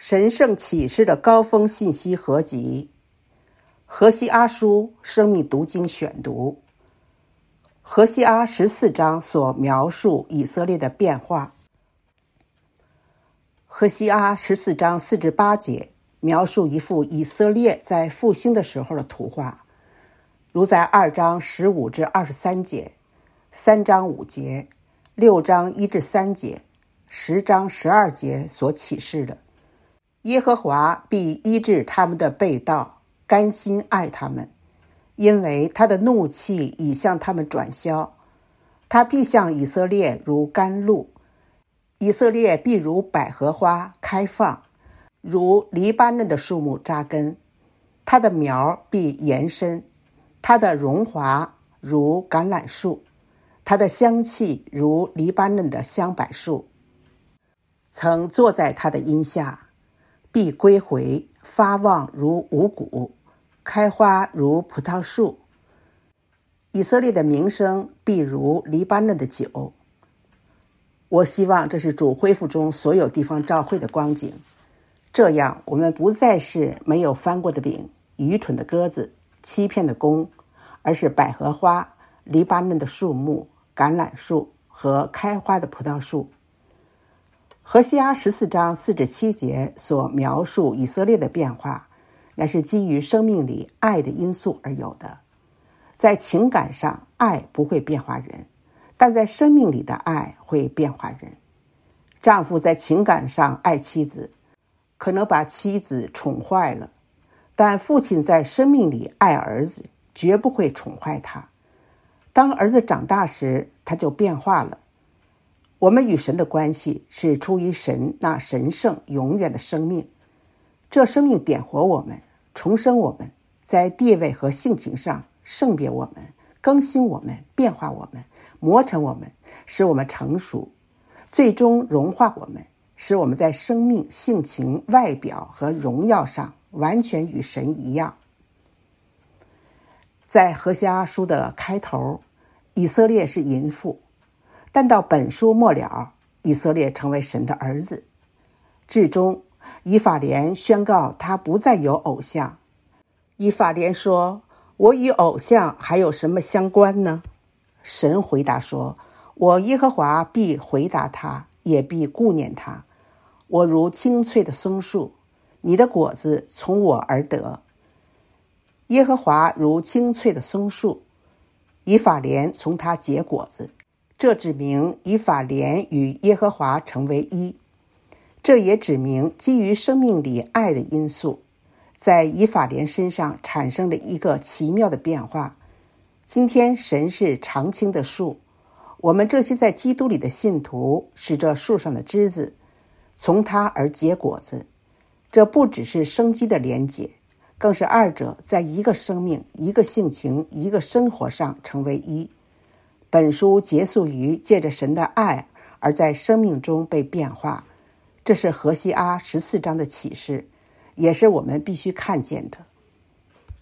神圣启示的高峰信息合集，何西阿书生命读经选读。何西阿14章所描述以色列的变化。何西阿14章4至8节描述一幅以色列在复兴的时候的图画，如在2章15至23节、3章5节、6章1至3节、10章12节所启示的。耶和华必医治他们的背道，甘心爱他们，因为他的怒气已向他们转消。他必向以色列如甘露，以色列必如百合花开放，如黎巴嫩的树木扎根。他的苗必延伸，他的荣华如橄榄树，他的香气如黎巴嫩的香柏树。曾坐在他的荫下，必归回，发旺如五谷，开花如葡萄树。以色列的名声必如黎巴嫩的酒。我希望这是主恢复中所有地方教会的光景，这样我们不再是没有翻过的饼、愚蠢的鸽子、欺骗的弓，而是百合花、黎巴嫩的树木、橄榄树和开花的葡萄树。何西阿14章4至7节所描述以色列的变化，乃是基于生命里爱的因素而有的。在情感上，爱不会变化人，但在生命里的爱会变化人。丈夫在情感上爱妻子，可能把妻子宠坏了，但父亲在生命里爱儿子，绝不会宠坏他。当儿子长大时，他就变化了。我们与神的关系是出于神那神圣永远的生命，这生命点活我们，重生我们，在地位和性情上圣别我们，更新我们，变化我们，磨成我们，使我们成熟，最终融化我们，使我们在生命、性情、外表和荣耀上完全与神一样。在何西阿书的开头，以色列是淫妇，但到本书末了，以色列成为神的儿子。至终，以法莲宣告他不再有偶像。以法莲说：我与偶像还有什么相关呢？神回答说：我耶和华必回答他，也必顾念他。我如青翠的松树，你的果子从我而得。耶和华如青翠的松树，以法莲从他结果子。这指明以法莲与耶和华成为一。这也指明基于生命里爱的因素，在以法莲身上产生了一个奇妙的变化。今天神是常青的树，我们这些在基督里的信徒是这树上的枝子，从它而结果子。这不只是生机的连结，更是二者在一个生命、一个性情、一个生活上成为一。本书结束于借着神的爱而在生命中被变化，这是何西阿14章的启示，也是我们必须看见的。